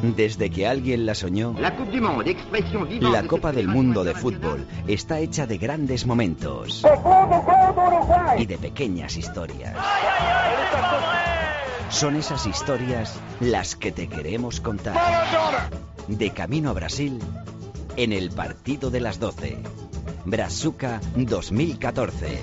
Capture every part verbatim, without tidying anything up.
Desde que alguien la soñó, la Copa del Mundo de Fútbol está hecha de grandes momentos y de pequeñas historias. Son esas historias las que te queremos contar. De camino a Brasil, en el partido de las doce. Brazuca dos mil catorce.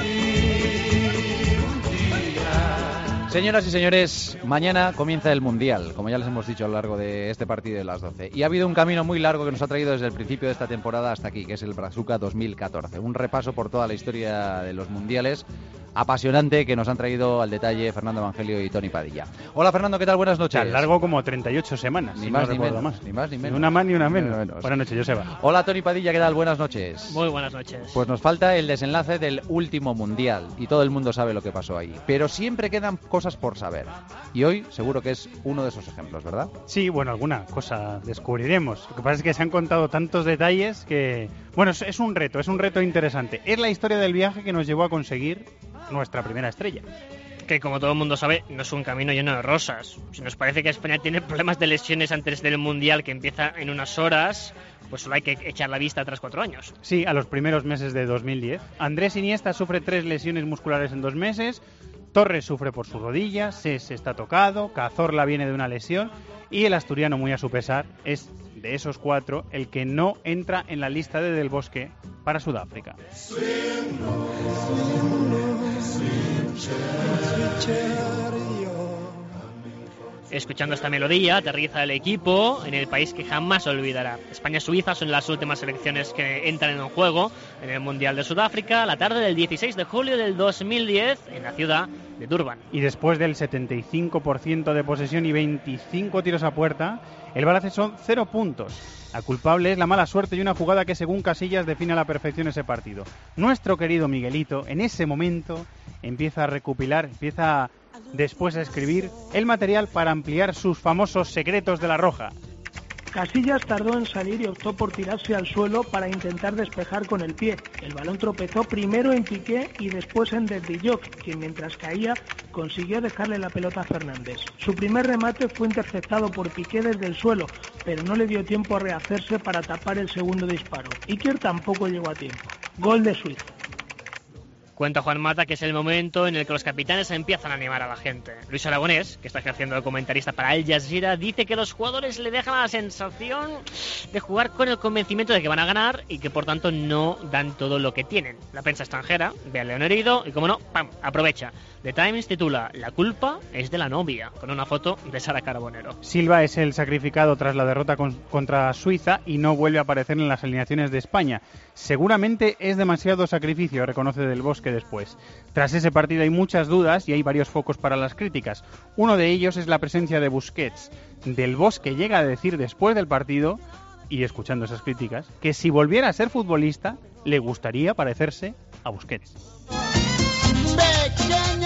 Señoras y señores, mañana comienza el Mundial, como ya les hemos dicho a lo largo de este partido de las doce. Y ha habido un camino muy largo que nos ha traído desde el principio de esta temporada hasta aquí, que es el Brazuca dos mil catorce. Un repaso por toda la historia de los Mundiales, apasionante, que nos han traído al detalle Fernando Evangelio y Tony Padilla. Hola Fernando, ¿qué tal? Buenas noches. Tan largo como treinta y ocho semanas. Ni si más no ni menos, más. ni más ni menos. Ni una más ni una menos. menos. Buenas noches, Joseba. Hola Tony Padilla, ¿qué tal? Buenas noches. Muy buenas noches. Pues nos falta el desenlace del último Mundial y todo el mundo sabe lo que pasó ahí. Pero siempre quedan cosas por saber. Y hoy seguro que es uno de esos ejemplos, ¿verdad? Sí, bueno, alguna cosa descubriremos. Lo que pasa es que se han contado tantos detalles que... Bueno, es, es un reto, es un reto interesante. Es la historia del viaje que nos llevó a conseguir nuestra primera estrella. Que como todo el mundo sabe, no es un camino lleno de rosas. Si nos parece que España tiene problemas de lesiones antes del Mundial que empieza en unas horas, pues solo hay que echar la vista tras cuatro años. Sí, a los primeros meses de dos mil diez. Andrés Iniesta sufre tres lesiones musculares en dos meses... Torres sufre por su rodilla, Ses está tocado, Cazorla viene de una lesión y el asturiano, muy a su pesar, es de esos cuatro el que no entra en la lista de Del Bosque para Sudáfrica. Escuchando esta melodía, aterriza el equipo en el país que jamás olvidará. España-Suiza son las últimas selecciones que entran en un juego en el Mundial de Sudáfrica, la tarde del dieciséis de julio del dos mil diez, en la ciudad de Durban. Y después del setenta y cinco por ciento de posesión y veinticinco tiros a puerta, el balance son cero puntos. La culpable es la mala suerte y una jugada que, según Casillas, define a la perfección ese partido. Nuestro querido Miguelito, en ese momento, empieza a recopilar, empieza a... después a escribir el material para ampliar sus famosos secretos de la Roja. Casillas tardó en salir y optó por tirarse al suelo para intentar despejar con el pie. El balón tropezó primero en Piqué y después en Desdilloc, quien mientras caía consiguió dejarle la pelota a Fernández. Su primer remate fue interceptado por Piqué desde el suelo, pero no le dio tiempo a rehacerse para tapar el segundo disparo. Iker tampoco llegó a tiempo. Gol de Suiza. Cuenta Juan Mata que es el momento en el que los capitanes empiezan a animar a la gente. Luis Aragonés, que está ejerciendo de comentarista para Al Jazeera, dice que los jugadores le dejan la sensación de jugar con el convencimiento de que van a ganar y que por tanto no dan todo lo que tienen. La prensa extranjera ve al león herido y, como no, ¡pam!, aprovecha. The Times titula "La culpa es de la novia", con una foto de Sara Carbonero. Silva es el sacrificado tras la derrota con, contra Suiza y no vuelve a aparecer en las alineaciones de España. Seguramente es demasiado sacrificio, reconoce Del Bosque después. Tras ese partido hay muchas dudas y hay varios focos para las críticas. Uno de ellos es la presencia de Busquets. Del Bosque llega a decir después del partido, y escuchando esas críticas, que si volviera a ser futbolista le gustaría parecerse a Busquets. Pequeña,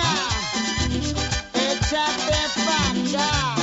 échate pa'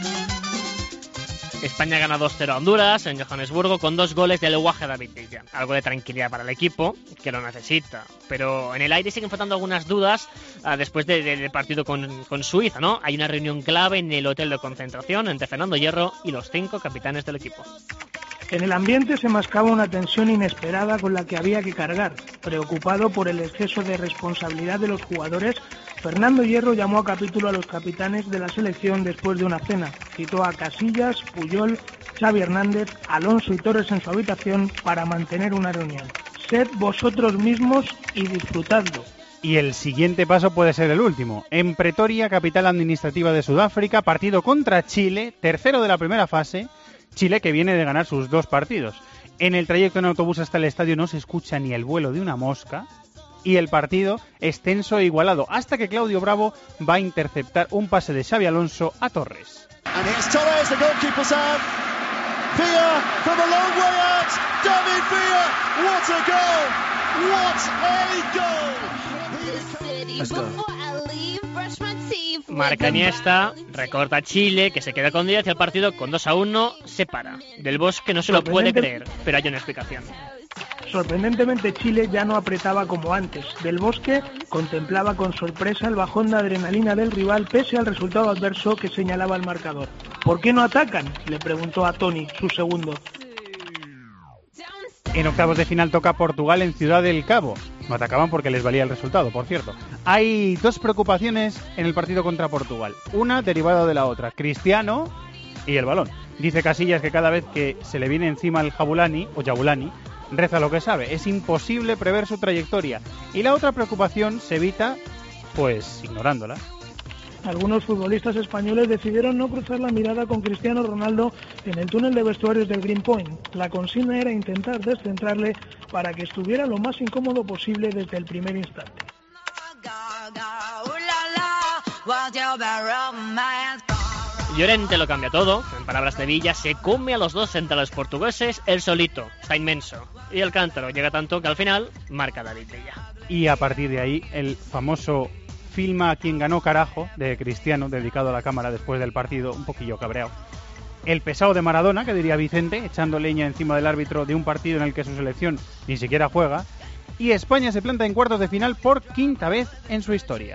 España gana dos cero a Honduras en Johannesburgo con dos goles del Guaje David Villa. Algo de tranquilidad para el equipo, que lo necesita. Pero en el aire siguen faltando algunas dudas uh, después del de, de partido con, con Suiza, ¿no? Hay una reunión clave en el hotel de concentración entre Fernando Hierro y los cinco capitanes del equipo. En el ambiente se mascaba una tensión inesperada con la que había que cargar. Preocupado por el exceso de responsabilidad de los jugadores, Fernando Hierro llamó a capítulo a los capitanes de la selección después de una cena. Citó a Casillas, Puyol, Xavi Hernández, Alonso y Torres en su habitación para mantener una reunión. Sed vosotros mismos y disfrutadlo. Y el siguiente paso puede ser el último. En Pretoria, capital administrativa de Sudáfrica, partido contra Chile, tercero de la primera fase. Chile, que viene de ganar sus dos partidos. En el trayecto en autobús hasta el estadio no se escucha ni el vuelo de una mosca y el partido es tenso e igualado hasta que Claudio Bravo va a interceptar un pase de Xavi Alonso a Torres. And it's Torres, the goalkeeper's out. Villa from a long way out. David Villa, what a goal! What a goal! Let's go. Marca Iniesta, recorta Chile, que se queda con diez y el partido con dos a uno se para. Del Bosque no se lo puede creer, pero hay una explicación. Sorprendentemente Chile ya no apretaba como antes. Del Bosque contemplaba con sorpresa el bajón de adrenalina del rival pese al resultado adverso que señalaba el marcador. ¿Por qué no atacan?, le preguntó a Toni, su segundo. En octavos de final toca Portugal en Ciudad del Cabo. No atacaban porque les valía el resultado, por cierto. Hay dos preocupaciones en el partido contra Portugal. Una derivada de la otra. Cristiano y el balón. Dice Casillas que cada vez que se le viene encima el Jabulani, o Jabulani, reza lo que sabe. Es imposible prever su trayectoria. Y la otra preocupación se evita, pues, ignorándola. Algunos futbolistas españoles decidieron no cruzar la mirada con Cristiano Ronaldo en el túnel de vestuarios del Green Point. La consigna era intentar descentrarle para que estuviera lo más incómodo posible desde el primer instante. Llorente lo cambia todo. En palabras de Villa, se come a los dos centrales portugueses él solito. Está inmenso. Y el cántaro llega tanto que al final marca David Villa. Y a partir de ahí, el famoso filma a quien ganó carajo de Cristiano, dedicado a la cámara después del partido, un poquillo cabreado. El pesado de Maradona, que diría Vicente, echando leña encima del árbitro de un partido en el que su selección ni siquiera juega. Y España se planta en cuartos de final por quinta vez en su historia.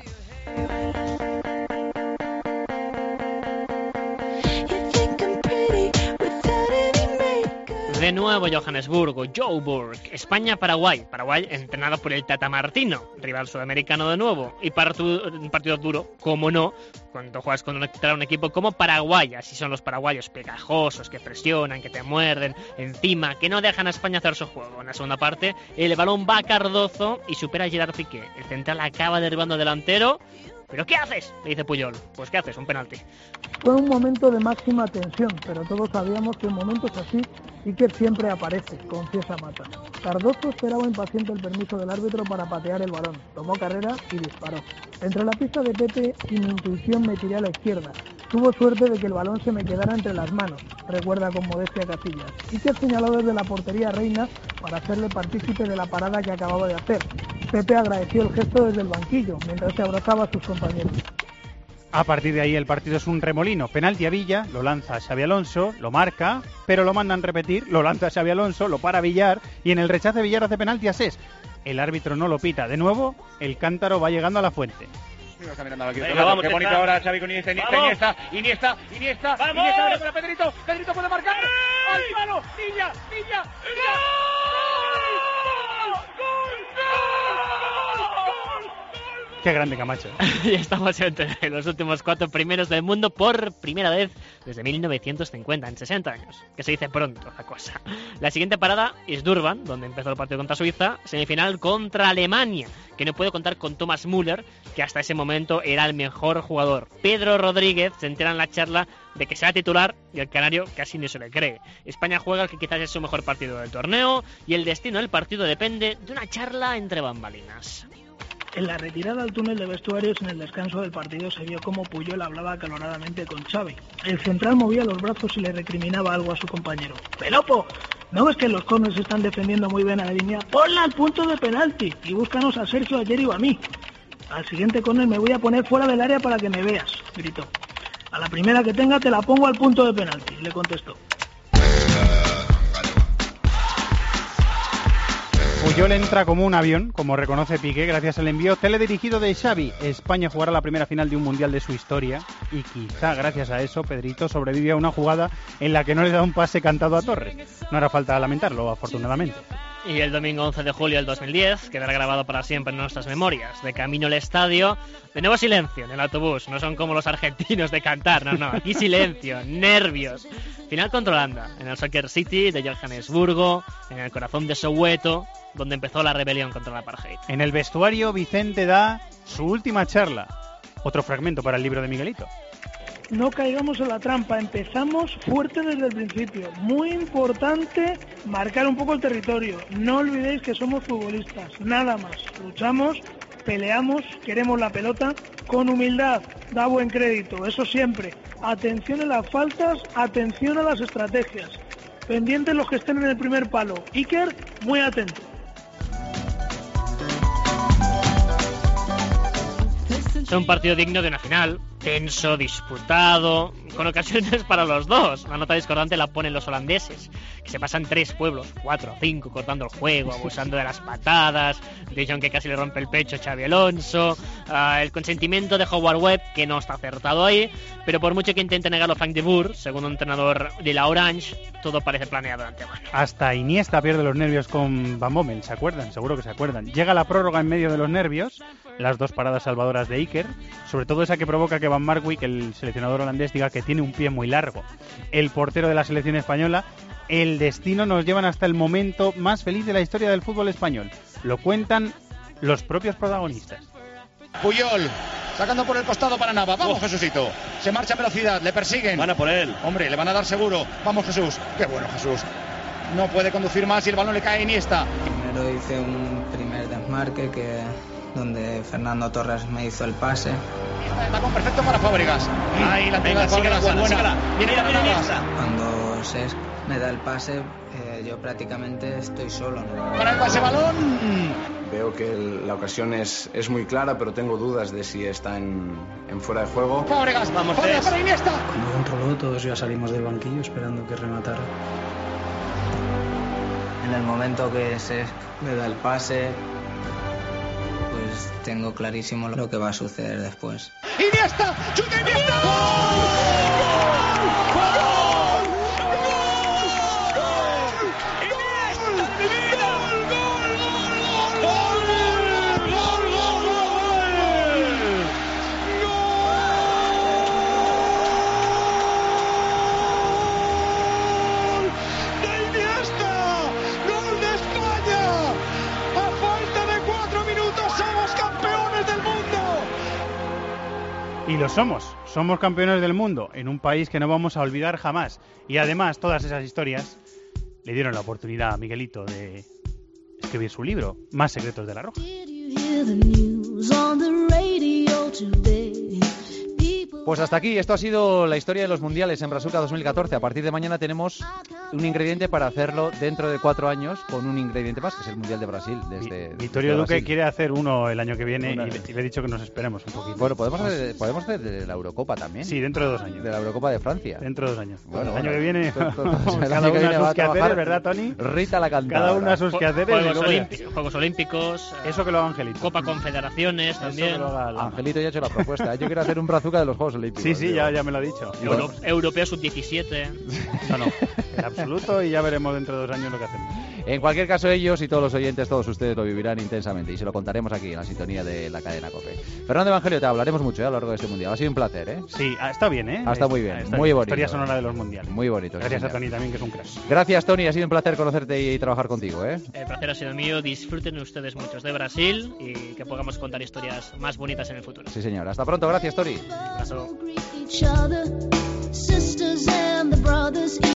De nuevo Johannesburgo, Joburg, España-Paraguay. Paraguay entrenado por el Tata Martino, rival sudamericano de nuevo. Y partu, un partido duro, como no, cuando juegas contra un equipo como Paraguay. Así son los paraguayos, pegajosos, que presionan, que te muerden encima, que no dejan a España hacer su juego. En la segunda parte, el balón va a Cardozo y supera a Gerard Piqué. El central acaba derribando al delantero. ¿Pero qué haces?, le dice Puyol. Pues ¿qué haces? Un penalti. Fue un momento de máxima tensión, pero todos sabíamos que en momentos así Iker siempre aparece, confiesa Mata. Cardozo esperaba impaciente el permiso del árbitro para patear el balón. Tomó carrera y disparó. Entre la pista de Pepe y mi intuición me tiré a la izquierda. Tuvo suerte de que el balón se me quedara entre las manos, recuerda con modestia Casillas. Iker señaló desde la portería Reina para hacerle partícipe de la parada que acababa de hacer. Pepe agradeció el gesto desde el banquillo, mientras se abrazaba a sus compañeros. A partir de ahí el partido es un remolino. Penalti a Villa, lo lanza Xabi Alonso, lo marca, pero lo mandan repetir, lo lanza Xabi Alonso, lo para Villar y en el rechace Villar hace penalti a Sés. El árbitro no lo pita. De nuevo, el cántaro va llegando a la fuente. Venga, vamos, qué bonito ahora Xavi con Iniesta, Iniesta, Iniesta, Iniesta, Iniesta, ¡vamos! Iniesta abre para Pedrito, Pedrito puede marcar. ¡Al palo! ¡Villa! ¡Villa! ¡Villa! Qué grande Camacho. Y estamos entre los últimos cuatro primeros del mundo por primera vez desde mil novecientos cincuenta, en sesenta años. Que se dice pronto la cosa. La siguiente parada es Durban, donde empezó el partido contra Suiza. Semifinal contra Alemania, que no puede contar con Thomas Müller, que hasta ese momento era el mejor jugador. Pedro Rodríguez se entera en la charla de que será titular y el canario casi ni se le cree. España juega el que quizás es su mejor partido del torneo y el destino del partido depende de una charla entre bambalinas. En la retirada al túnel de vestuarios en el descanso del partido se vio cómo Puyol hablaba acaloradamente con Xavi. El central movía los brazos y le recriminaba algo a su compañero. ¡Pelopo! ¿No ves que los corners están defendiendo muy bien a la línea? ¡Ponla al punto de penalti! Y búscanos a Sergio, a Jerry o a mí. Al siguiente córner me voy a poner fuera del área para que me veas, gritó. A la primera que tenga te la pongo al punto de penalti, le contestó. Puyol entra como un avión, como reconoce Piqué, gracias al envío teledirigido de Xavi. España jugará la primera final de un mundial de su historia y quizá gracias a eso Pedrito sobrevive a una jugada en la que no le da un pase cantado a Torres. No hará falta lamentarlo, afortunadamente. Y el domingo once de julio del dos mil diez quedará grabado para siempre en nuestras memorias. De camino al estadio, de nuevo silencio en el autobús. No son como los argentinos de cantar, no, no. Aquí silencio, nervios. Final contra Holanda, en el Soccer City de Johannesburgo, en el corazón de Soweto, donde empezó la rebelión contra el apartheid. En el vestuario, Vicente da su última charla. Otro fragmento para el libro de Miguelito. No caigamos en la trampa, empezamos fuerte desde el principio. Muy importante marcar un poco el territorio. No olvidéis que somos futbolistas, nada más. Luchamos, peleamos, queremos la pelota con humildad, da buen crédito, eso siempre. Atención en las faltas, atención a las estrategias. Pendientes los que estén en el primer palo. Iker, muy atento. Es un partido digno de una final. tenso, disputado, con ocasiones para los dos. La nota discordante la ponen los holandeses, que se pasan tres pueblos, cuatro, cinco, cortando el juego, abusando de las patadas, De Jong que casi le rompe el pecho a Xabi Alonso, uh, el consentimiento de Howard Webb, que no está acertado ahí, pero por mucho que intente negarlo Frank de Boer, segundo entrenador de la Orange, todo parece planeado de antemano. Hasta Iniesta pierde los nervios con Van Bommel, ¿se acuerdan? Seguro que se acuerdan. Llega la prórroga en medio de los nervios, las dos paradas salvadoras de Iker, sobre todo esa que provoca que Van Marwijk, el seleccionador holandés, diga que tiene un pie muy largo. El portero de la selección española, el destino nos llevan hasta el momento más feliz de la historia del fútbol español. Lo cuentan los propios protagonistas. Puyol, sacando por el costado para Nava. Vamos, oh. Jesucito. Se marcha a velocidad, le persiguen. Van a por él. Hombre, le van a dar seguro. Vamos, Jesús. Qué bueno, Jesús. No puede conducir más y el balón le cae a Iniesta. Primero hice un primer desmarque que donde Fernando Torres me hizo el pase. El tacón perfecto para Fábregas. Ahí la entrega de Fábregas es buena. Viene mira, mira, mira. Cuando Cesc me da el pase, eh, yo prácticamente estoy solo, ¿no? Para el pase balón. Veo que el, la ocasión es, es muy clara, pero tengo dudas de si está en, en fuera de juego. Fábregas, vamos, Fábregas para Iniesta. Cuando controló, todos ya salimos del banquillo esperando que rematara. En el momento que Cesc me da el pase, pues tengo clarísimo lo que va a suceder después. ¡Iniesta! ¡Chuta Iniesta! ¡Gol! ¡Gol! Y lo somos, somos campeones del mundo en un país que no vamos a olvidar jamás. Y además todas esas historias le dieron la oportunidad a Miguelito de escribir su libro, Más secretos de la Roja. Pues hasta aquí, esto ha sido la historia de los mundiales en Brazuca dos mil catorce. A partir de mañana tenemos un ingrediente para hacerlo dentro de cuatro años con un ingrediente más, que es el Mundial de Brasil. Desde, Vittorio desde Duque Brasil. quiere hacer uno el año que viene y Una... le, y le he dicho que nos esperemos un poquito. Bueno, podemos hacer, podemos hacer de la Eurocopa también. Sí, dentro de dos años. De la Eurocopa de Francia. Dentro de dos años. Bueno, el año bueno, que viene, to, to, to, el cada año que uno viene a va sus a trabajar quehaceres, ¿verdad, Tony? Rita la cantadora. Cada uno a sus quehaceres. Juegos, y Olímpico, Juegos Olímpicos. Eso que lo haga Angelito. Copa Confederaciones también. Angelito ya ha hecho la propuesta. Yo quiero hacer un Brazuca de los Juegos Olímpicos. Sí, sí, digo. ya, ya me lo ha dicho. Euro, Europeo sub diecisiete. No, no, en absoluto, y ya veremos dentro de dos años lo que hacemos. En cualquier caso, ellos y todos los oyentes, todos ustedes lo vivirán intensamente y se lo contaremos aquí en la sintonía de la cadena COPE. Fernando Evangelio, te hablaremos mucho ¿eh? a lo largo de este mundial. Ha sido un placer, ¿eh? Sí, está bien, ¿eh? Ha estado muy bien, está muy bien. bonito. Historia sonora de los mundiales. Muy bonito. Gracias sí, a Tony también, que es un crack. Gracias, Tony. Ha sido un placer conocerte y trabajar contigo, ¿eh? El placer ha sido mío. Disfruten ustedes muchos de Brasil y que podamos contar historias más bonitas en el futuro. Sí, señor. Hasta pronto. Gracias, Tony. Un abrazo.